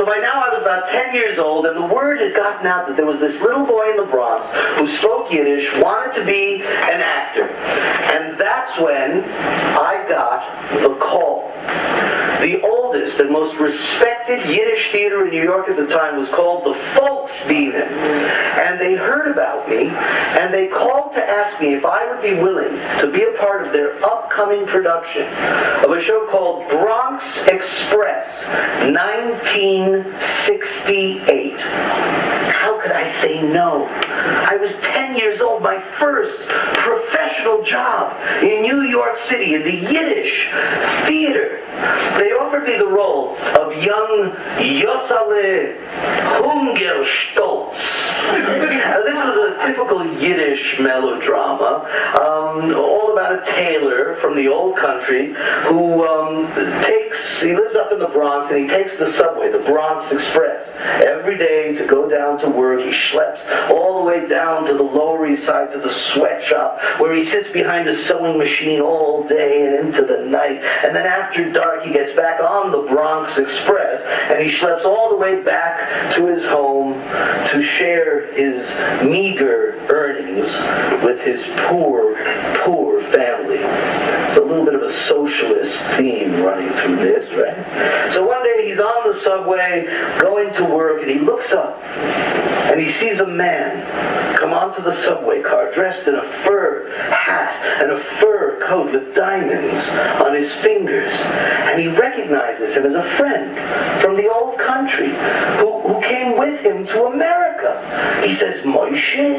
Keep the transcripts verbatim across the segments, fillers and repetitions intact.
So by now I was about ten years old, and the word had gotten out that there was this little boy in the Bronx who spoke Yiddish, wanted to be an actor. And that's when I got the call. The oldest and most respected Yiddish theater in New York at the time was called the Volksbühne. And they heard about me, and they called to ask me if I would be willing to be a part of their upcoming production of a show called Bronx Express, nineteen sixty-eight. How could I say no? I was ten years old, my first professional job in New York City in the Yiddish theater. They offered me the role of young Yossele Hungerstolz. Now, this was a typical Yiddish melodrama, um, all about a tailor from the old country who um, takes, he lives up in the Bronx, and he takes the subway, the Bronx Express, every day to go down to work. He schleps all the way down to the Lower East Side to the sweatshop, where he sits behind a sewing machine all day and into the night. And then after dark, he gets back on the Bronx Express, and he schleps all the way back to his home to share his meager earnings with his poor, poor family. It's a little bit of a socialist theme running through this, right? So one day he's on the subway going to work, and he looks up and he sees a man come onto the subway car dressed in a fur hat and a fur coat with diamonds on his fingers. And he recognizes him as a friend from the old country who, who came with him to America. He says, Moshe,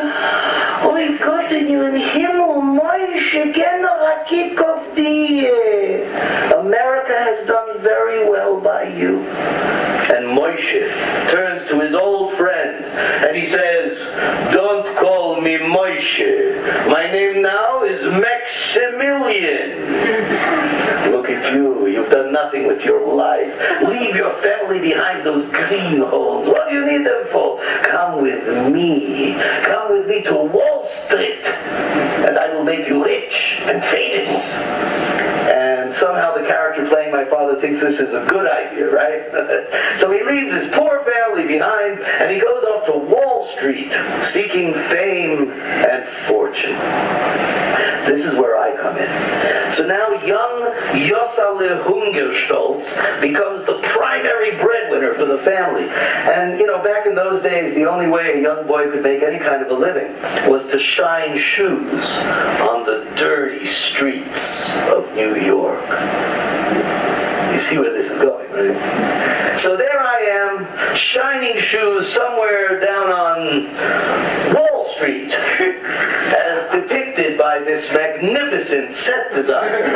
oi Gott in den Himmel, Moshe, General Kickoff, die. America has done very well by you. And Moshe turns to his old friend and he says, don't call me Moshe. My name now is Maximilian. Look at you. You've done nothing with your life. Leave your family behind those green holes. What do you need them for? Come with me. Come with me to Wall Street, and I will make you rich and famous. And somehow the character playing my father thinks this is a good idea, right? So he leaves his poor family behind, and he goes off to Wall Street, seeking fame and fortune. This is where I come in. So now young Yossele Hungerstolz becomes the primary breadwinner for the family. And, you know, back in those days, the only way a young boy could make any kind of a living was to shine shoes on the dirty streets of New York. You see where this is going, right? So there I am, shining shoes somewhere down on Wall Street, as depicted by this magnificent set design.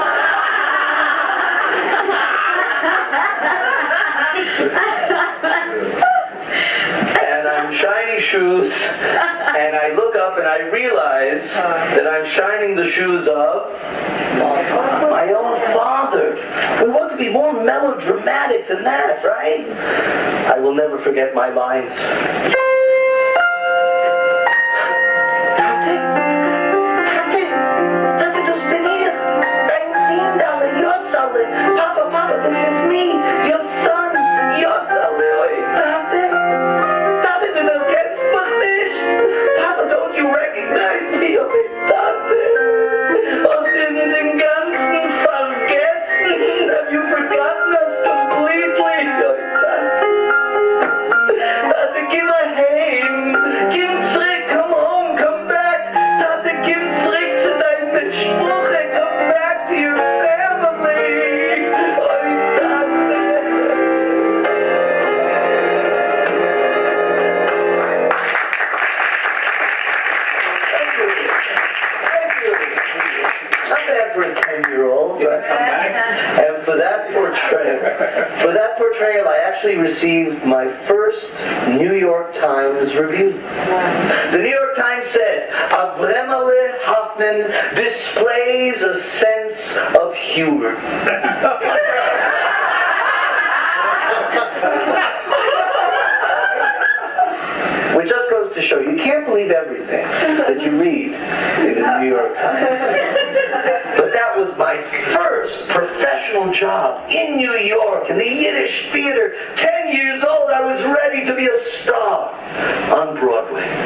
And I'm shining shoes, and I look up and I realize that I'm shining the shoes of my own father. I mean, what could be more melodramatic than that, right? I will never forget my lines. Papa, Papa, this is me, your son, Yossele. Tate, Tate, du kennst mich nicht. Papa, don't you recognize me? Tate, aus diesem ganzen vergessen. Have you forgotten us completely? Tate, gib mir heim. Gib zurück, come home, come back. Tate, gib zurück zu deinem Spruch. Come back to your family. For a ten-year-old, right? And for that portrayal, for that portrayal, I actually received my first New York Times review. The New York Times said, Avremele Hoffman displays a sense of humor. Which just goes to show you can't believe everything that you read in the New York Times. But that was my first professional job in New York, in the Yiddish theater, ten ten years old, I was ready to be a star on Broadway.